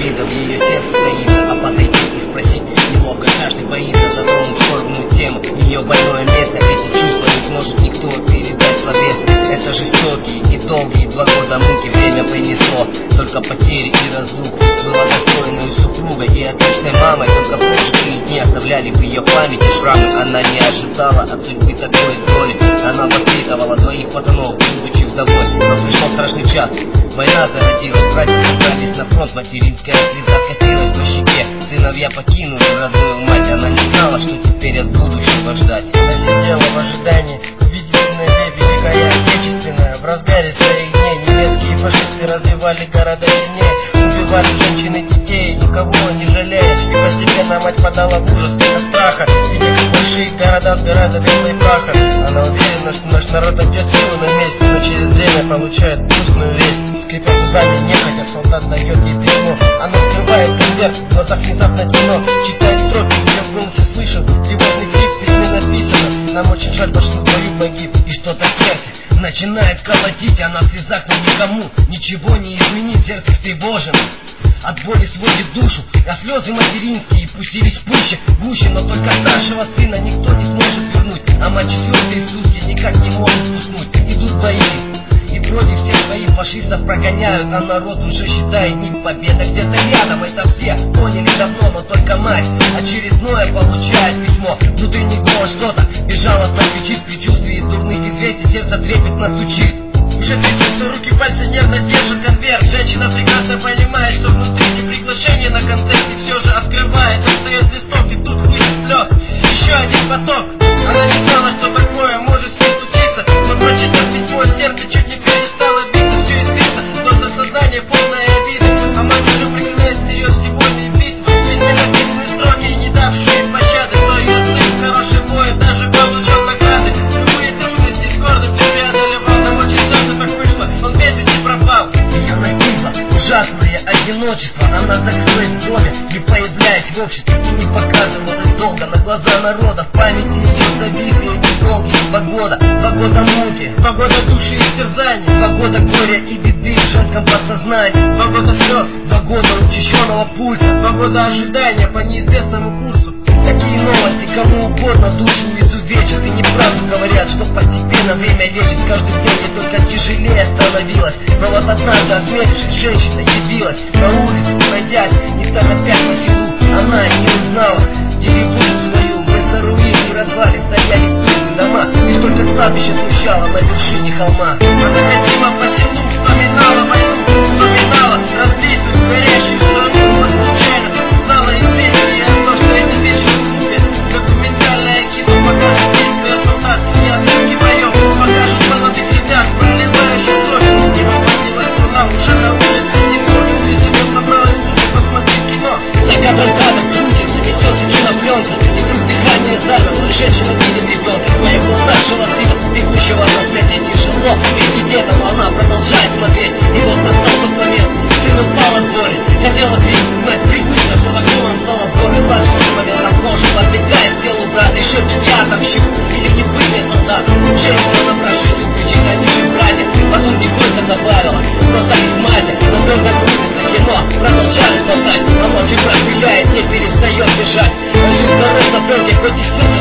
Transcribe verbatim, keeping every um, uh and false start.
видов ее сердце таится. А подойти и спросить неловко, каждый боится затронуть скорбную тему. Ее больное место, эти чувства не сможет никто передать словесно. Это жестокие и долгие два года муки время принесло. Только потери и разлуку. Была достойной супругой и отличной мамой. Только прошлые дни оставляли в ее памяти шрамы. Она не ожидала от судьбы такой доли. Она воспитывала двоих пацанов, будучи вдовой. Но пришел страшный час. Война зародилась, братья собрались на фронт. Материнская слеза катилась по щеке. Сыновья покинули родную мать. Она не знала, что теперь от будущего ждать. Она сидела в ожидании увидеть сыновей Великая Отечественная. В разгаре своих дней немецкие фашисты разбивали города сильнее, убивали женщин и детей, никого не жалея. И постепенно мать подала в ужас от страха, видя, как большие города сгорают от белой праха. Она уверена, что наш народ найдет силу на месте, но через время получает грустную весть. Скрипя зубами, нехотя, солдат дает ей письмо. Она скрывает конверт, в глазах внезапно темно. Читает строки, где в голосе слышал тревожный крик, в письме написано: нам очень жаль, большинство твою погиб. И что-то сердце начинает колотить, она в слезах, но никому ничего не изменит. Сердце встревожено, от боли сводит душу, а слезы материнские пустились пуще, гуще. Но только старшего сына никто не сможет вернуть, а мать четвертые сутки никак не может уснуть. Идут бои, и вроде все своих фашистов прогоняют, а народ уже считает дни победы где-то рядом. Это все поняли давно, но только мать очередное получает письмо. Внутренний голос что-то безжалостно кричит, в предчувствии дурных известий сердце трепетно стучит. Уже трясутся руки, пальцы нервно держат конверт. Женщина прекрасно понимает, что внутри не приглашение на концерт, и все же открывает, достает листок, и тут хлынет слез. Еще один поток. Она не знала, что такое может с ней случиться, но прочитав письмо, сердце чуть не перестало биться. Все избито, глаза в сознание полное обиды, а мать уже проклинает всерьез сегодня битвы. В письме написаны строки, не давшие пощады, что ее сын хороший воин, даже получил награды. Любые трудности с гордостью преодолевал, но очень сложно так вышло, он без вести пропал. Ее настигло ужасное одиночество. Она закрылась в доме, не появляясь в обществе, и не показывалась долго на глаза народа. В памяти ее зависли эти долгие два года. Два года муки, Два года души и терзаний, два года горя и беды в женском подсознании, два года слез, два года учащенного пульса, два года ожидания по неизвестному курсу. Такие новости кому угодно душу изувечат, и неправду говорят, что постепенно время лечит. С каждым днем не только тяжелее становилось, но вот однажды, осмелившись, женщина явилась на улицу, пройдясь, не торопясь по селу. Она не узнала деревушку свою, вместо руин и развалин стояли пыльные дома, и только кладбище смущало на вершине холма. Она ходила по селу, вспоминала войну, вспоминала разбитую, горящую страну. Вот случайно узнала известие о том, что эти вещи в клубе. Документальное кино покажет действия солдат и отрывки боев, покажут молодых ребят, пролетающих кровь. Небо поднялась луна, уже на улице темно, и все семья собралась, чтобы посмотреть кино. За кадром кадр крутится, несется кинопленка, и вдруг дыхание замерло. Женщина видит ребенка своего старшего сына, бегущего на смерти не жило. Ведь не деда, но она продолжает смотреть. И вот настал тот момент, сын упал от боли. Хотела крикнуть, мать привычно, что законом стала в горле. Младший сын моментом позже подбегает к телу брата и шепчет: я отомщу, или не быть мне солдатом. Женщина, набравшись, кричит: они же братья. Потом тихонько добавила: просто их мать. Но пленка крутится, кино продолжает болтать, а младший брат стреляет, не перестает бежать. Он же здоров на пленке, хоть и сын